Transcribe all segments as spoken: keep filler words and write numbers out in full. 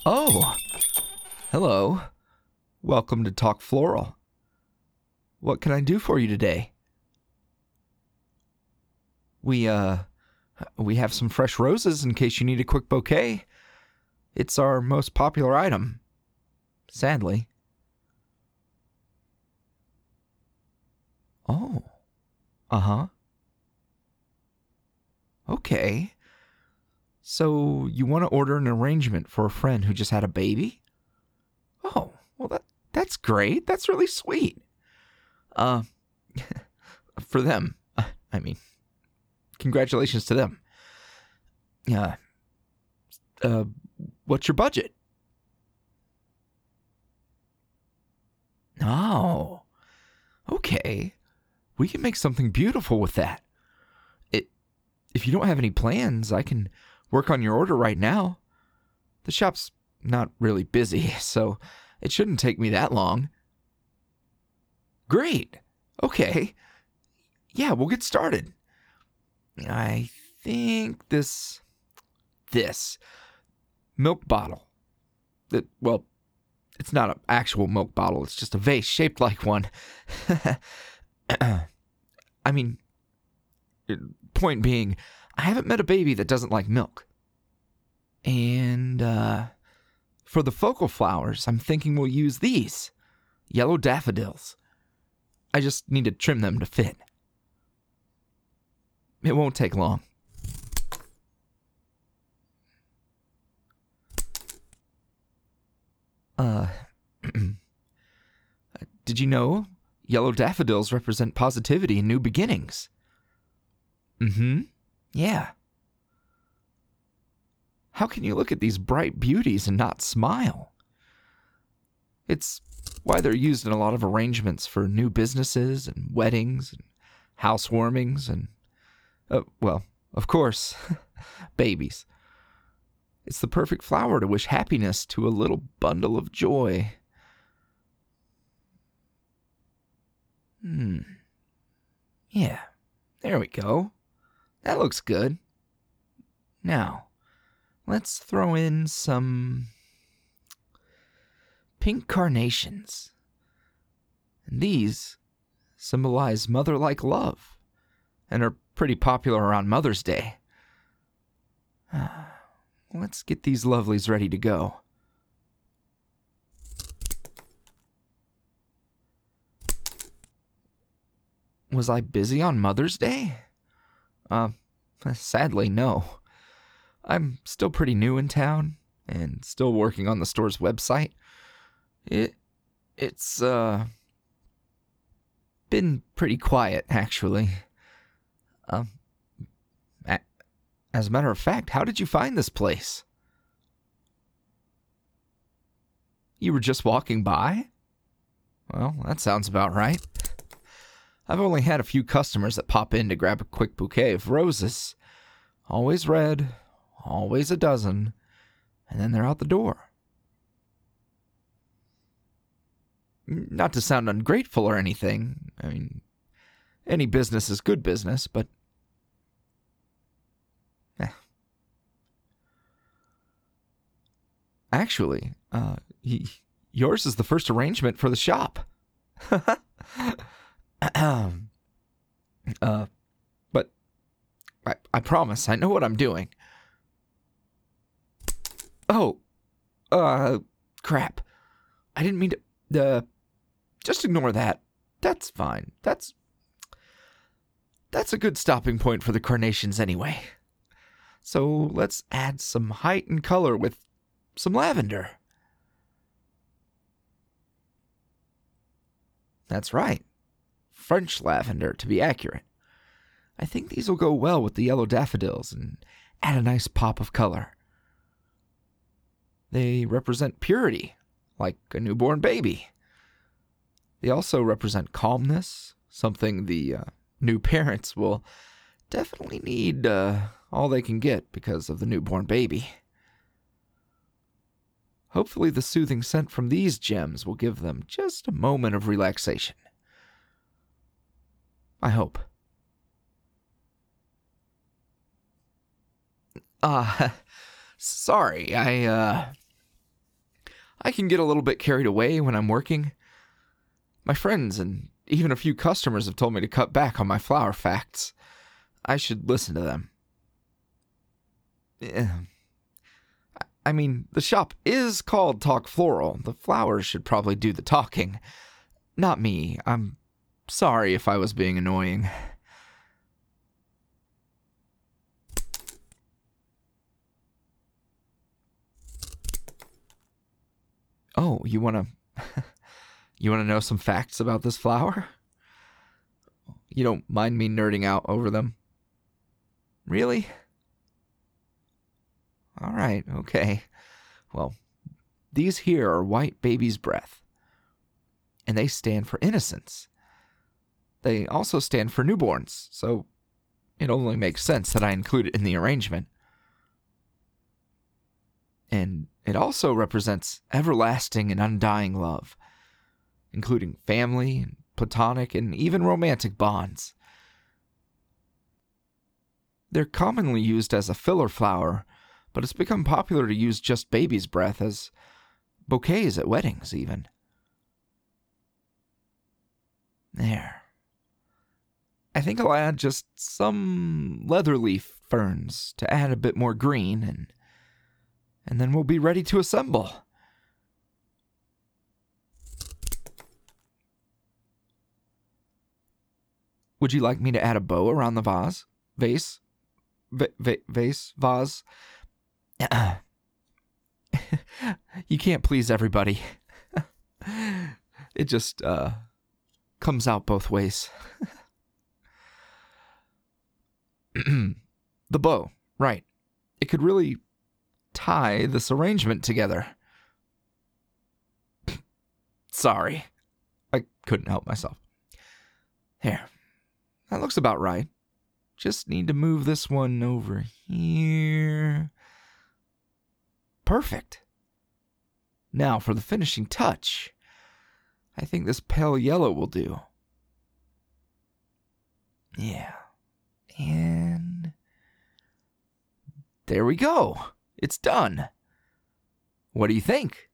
Oh, hello. Welcome to Talk Floral. What can I do for you today? We, uh, we have some fresh roses in case you need a quick bouquet. It's our most popular item. Sadly. Oh. Uh-huh. Okay. So, you want to order an arrangement for a friend who just had a baby? Oh, well, that that's great. That's really sweet. Uh, for them. I mean, congratulations to them. Yeah. Uh, uh, what's your budget? Oh, okay. We can make something beautiful with that. It, if you don't have any plans, I can work on your order right now. The shop's not really busy, so it shouldn't take me that long. Great. Okay. Yeah, we'll get started. I think this, this milk bottle, that, well, it's not an actual milk bottle. It's just a vase shaped like one. I mean, point being, I haven't met a baby that doesn't like milk. And, uh, for the focal flowers, I'm thinking we'll use these. Yellow daffodils. I just need to trim them to fit. It won't take long. Uh, did you know yellow daffodils represent positivity and new beginnings? Mm-hmm. Yeah. How can you look at these bright beauties and not smile? It's why they're used in a lot of arrangements for new businesses and weddings and housewarmings and, uh, well, of course, babies. It's the perfect flower to wish happiness to a little bundle of joy. Hmm. Yeah, there we go. That looks good. Now, let's throw in some pink carnations. And these symbolize mother-like love and are pretty popular around Mother's Day. Let's get these lovelies ready to go. Was I busy on Mother's Day? Uh, sadly, no. I'm still pretty new in town and still working on the store's website. It, it's, uh, been pretty quiet, actually. Um, a- as a matter of fact, how did you find this place? You were just walking by? Well, that sounds about right. I've only had a few customers that pop in to grab a quick bouquet of roses. Always red, always a dozen, and then they're out the door. Not to sound ungrateful or anything. I mean, any business is good business, but... Eh. Actually, uh, y- yours is the first arrangement for the shop. uh, but I, I promise, I know what I'm doing. Oh, uh, crap. I didn't mean to, uh, just ignore that. That's fine. That's, that's a good stopping point for the carnations anyway. So let's add some height and color with some lavender. That's right. French lavender, to be accurate. I think these will go well with the yellow daffodils and add a nice pop of color. They represent purity, like a newborn baby. They also represent calmness, something the uh, new parents will definitely need uh, all they can get because of the newborn baby. Hopefully the soothing scent from these gems will give them just a moment of relaxation. I hope. Ah, uh, sorry, I, uh... I can get a little bit carried away when I'm working. My friends and even a few customers have told me to cut back on my flower facts. I should listen to them. Yeah. I mean, the shop is called Talk Floral. The flowers should probably do the talking. Not me. I'm sorry if I was being annoying. Oh, you want to you want to know some facts about this flower? You don't mind me nerding out over them? Really? All right, okay. Well, these here are white baby's breath, and they stand for innocence. They also stand for newborns, so it only makes sense that I include it in the arrangement. And it also represents everlasting and undying love, including family, and platonic, and even romantic bonds. They're commonly used as a filler flower, but it's become popular to use just baby's breath as bouquets at weddings, even. There. I think I'll add just some leatherleaf ferns to add a bit more green, and and then we'll be ready to assemble. Would you like me to add a bow around the vase? Vase? V- v- vase? Vase? You can't please everybody. It just, uh, comes out both ways. The bow, right. It could really tie this arrangement together. Sorry. I couldn't help myself. Here. That looks about right. Just need to move this one over here. Perfect. Now for the finishing touch. I think this pale yellow will do. Yeah. And there we go. It's done. What do you think?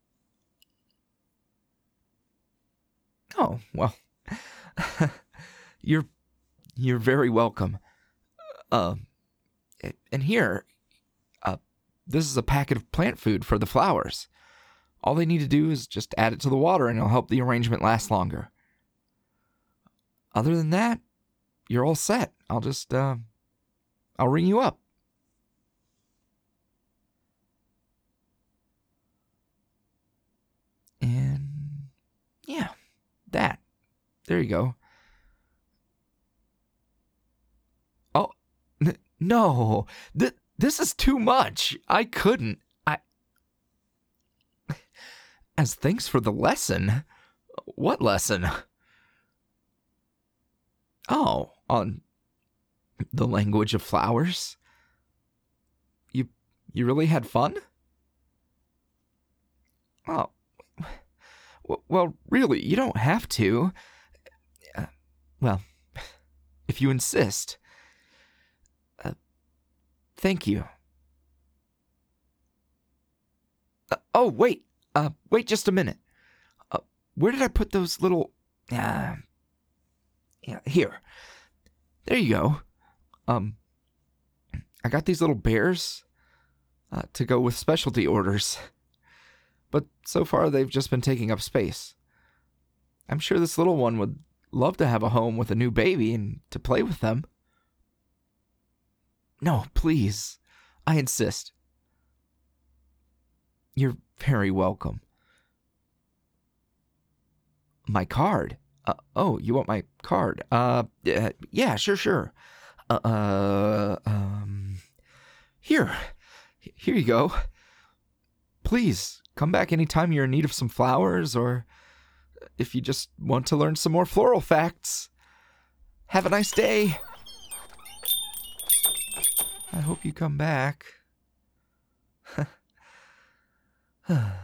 Oh, well. you're you're very welcome. Uh, and here, uh, this is a packet of plant food for the flowers. All they need to do is just add it to the water and it'll help the arrangement last longer. Other than that, you're all set. I'll just, uh, I'll ring you up. And, yeah, that. There you go. Oh, n- no. Th- this is too much. I couldn't. I... As thanks for the lesson. What lesson? Oh, on the language of flowers? You you really had fun? Oh, well, really, you don't have to. Uh, well, if you insist. Uh, thank you. Uh, oh, wait. Uh, wait just a minute. Uh, where did I put those little... Uh, yeah, here. There you go. Um, I got these little bears uh, to go with specialty orders. But so far, they've just been taking up space. I'm sure this little one would love to have a home with a new baby and to play with them. No, please. I insist. You're very welcome. My card? Uh, oh, you want my card? Uh, uh yeah, sure, sure. Uh, uh, um, here. Here you go. Please, come back anytime you're in need of some flowers, or if you just want to learn some more floral facts. Have a nice day. I hope you come back.